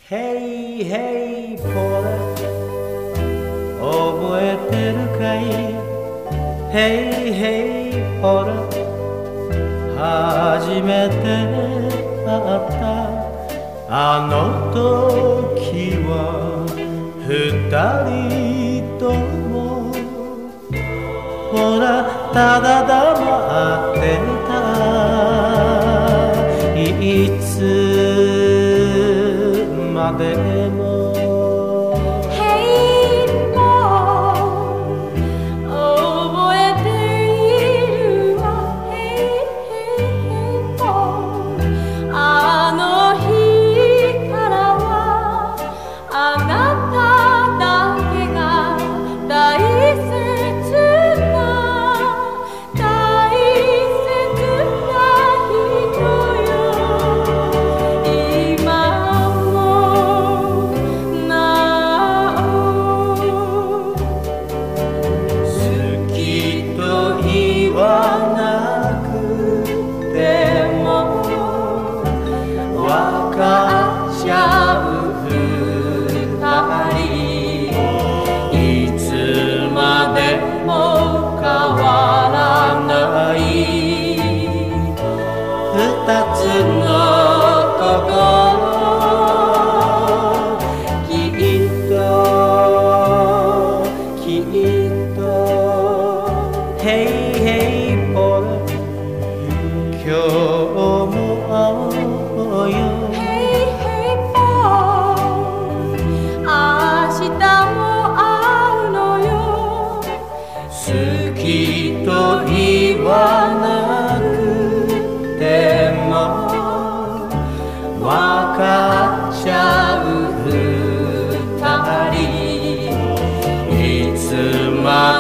Hey, hey, ポレ覚えてるかい Hey, hey, ポレ初めて会ったあの時は二人ともほらただ黙ってたいつまでも Hey boy 覚えているわ Hey hey boy あの日からはあなただけが大切な大切な人よ今もなお好きと言わなくてもわかっちゃう二人いつまでも変わらない二つの心きっときっと Hey, hey, ポレ今日も会おうよ Hey hey boy 明日も会うのよ好きと言わなくてもわかっちゃう二人いつま